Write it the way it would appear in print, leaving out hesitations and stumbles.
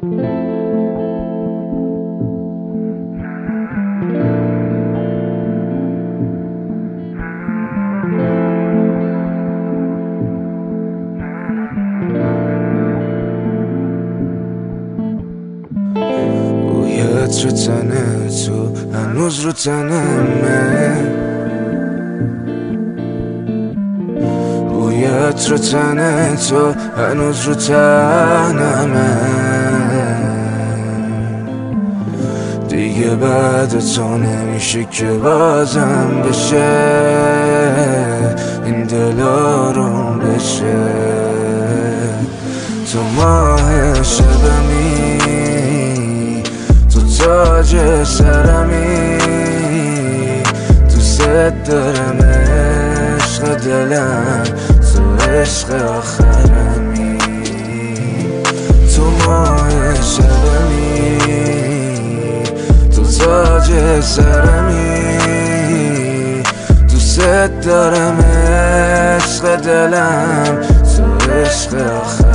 بویت رو تنه تو هنوز رو تنمه، بویت رو تنه تو هنوز رو تنمه. دیگه بعد تو نمیشه که بازم بشه این دل آروم بشه. تو ماه شبمی، تو تاج سرمی، دوست دارم عشق دلم، تو عشق آخرمی. تو ماه شبمی، تو تاج سرمی، دوست دارم عشق دلم، تو عشق آخرمی.